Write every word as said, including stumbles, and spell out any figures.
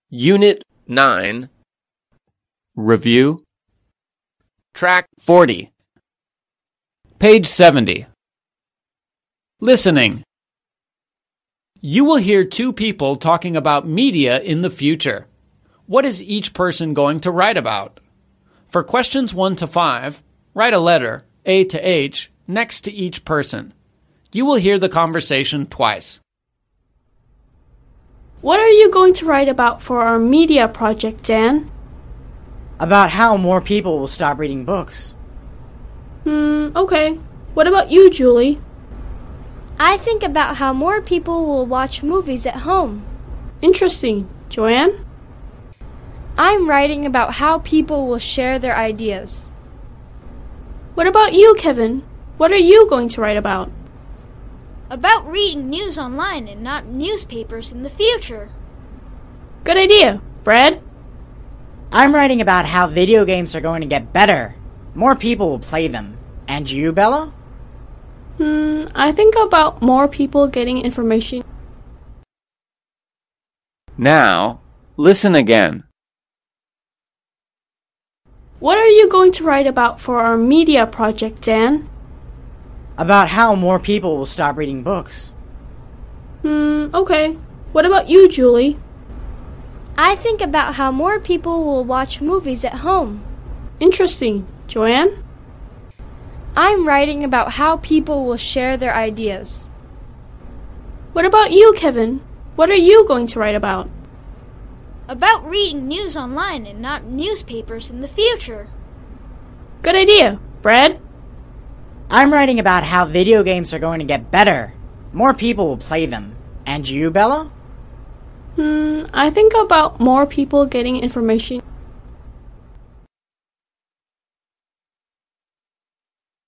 Unit nine, Review, Track forty. Page seventy. Listening. You will hear two people talking about media in the future. What is each person going to write about? For questions one to five, write a letter, A to H, next to each person. You will hear the conversation twice. What are you going to write about for our media project, Dan? About how more people will stop reading books. Hmm, okay. What about you, Julie? I think about how more people will watch movies at home. Interesting. Joanne? I'm writing about how people will share their ideas. What about you, Kevin? What are you going to write about? About reading news online and not newspapers in the future. Good idea. Brad? I'm writing about how video games are going to get better. More people will play them. And you, Bella? Hmm, I think about more people getting information. Now, listen again. What are you going to write about for our media project, Dan? About how more people will stop reading books. Hmm, okay. What about you, Julie? I think about how more people will watch movies at home. Interesting. Joanne? I'm writing about how people will share their ideas. What about you, Kevin? What are you going to write about? About reading news online and not newspapers in the future. Good idea. Brad? I'm writing about how video games are going to get better. More people will play them. And you, Bella? Hmm, I think about more people getting information.